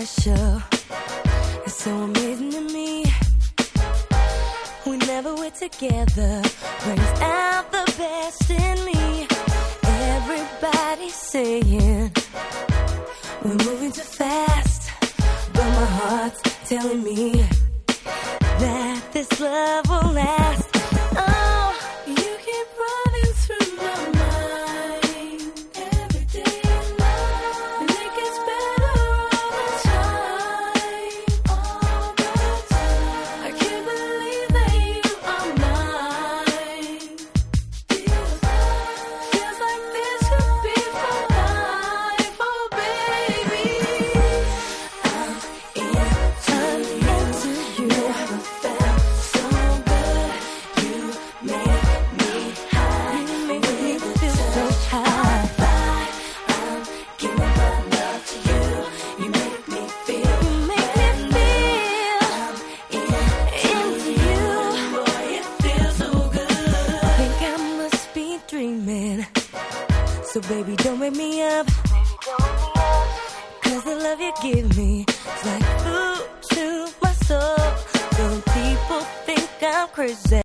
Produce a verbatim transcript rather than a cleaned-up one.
special. It's so amazing to me. Whenever we're together, brings out the best in me. Everybody's saying we're moving too fast, but my heart's telling me that this love will last. Oh, you keep running through my mind every day and night, and it gets better all the time, all the time. I can't believe that you are mine. Feels, feels like this could be for life, oh baby. I'm into you. Into you. Never felt so good. You make me high. You make me feel so high. I'm giving my love to you. You make me feel. You make me feel. I'm into you. Boy, it feels so good. Think I must be dreaming. So baby, don't wake me up. Cause the love you give me is like food to my soul. Some people think I'm crazy.